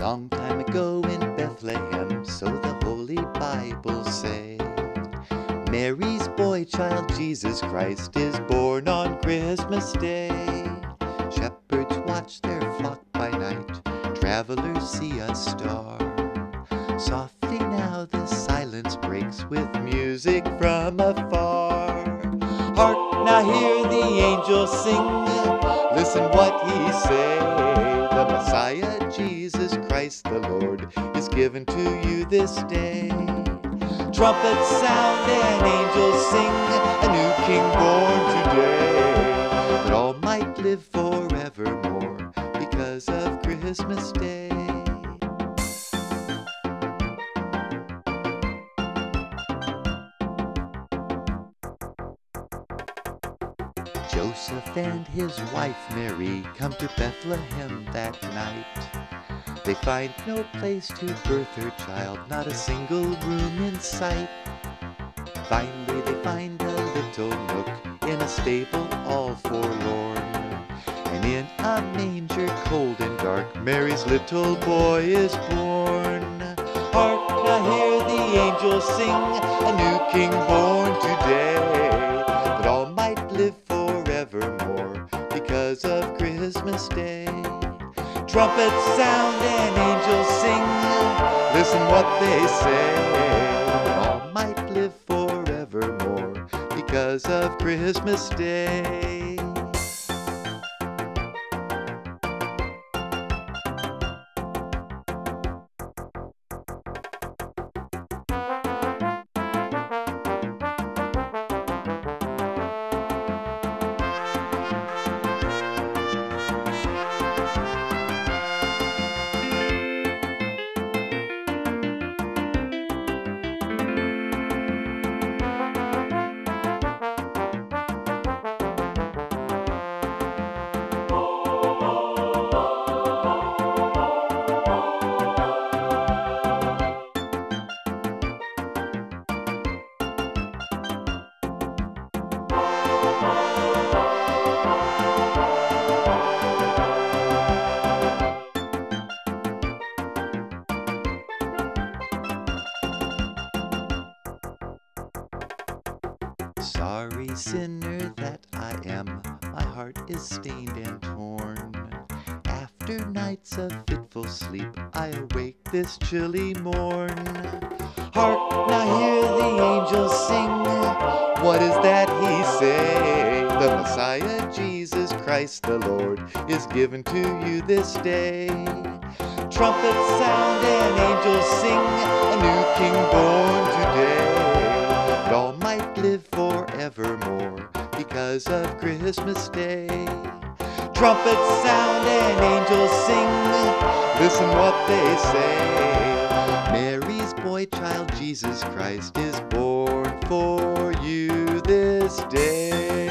Long time ago in Bethlehem, so the Holy Bible say, Mary's boy child Jesus Christ is born on Christmas Day. Shepherds watch their flock by night, travelers see a star. Softly now the silence breaks with music from afar. Hark, now hear the angels sing, listen what he say. The Messiah, Jesus Christ the Lord, is given to you this day. Trumpets sound and angels sing, a new king born today, that all might live forevermore because of Christmas Day. Joseph and his wife Mary come to Bethlehem that night. They find no place to birth her child, not a single room in sight. Finally they find a little nook in a stable all forlorn, and in a manger cold and dark Mary's little boy is born. Hark, now hear the angels sing, a new king born today, that all might live forevermore because of Christmas Day. Trumpets sound and angels sing, listen what they say, that all might live forevermore because of Christmas Day. Sorry sinner that I am, my heart is stained and torn. After nights of fitful sleep, I awake this chilly morn. Hark, now hear the angels sing, what is that he say? The Messiah, Jesus Christ the Lord, is given to you this day. Trumpets sound and angels sing, a new king born today, that all might live forevermore because of Christmas Day. Trumpets sound and angels sing, listen what they say. Mary's boy child Jesus Christ is born for you this day.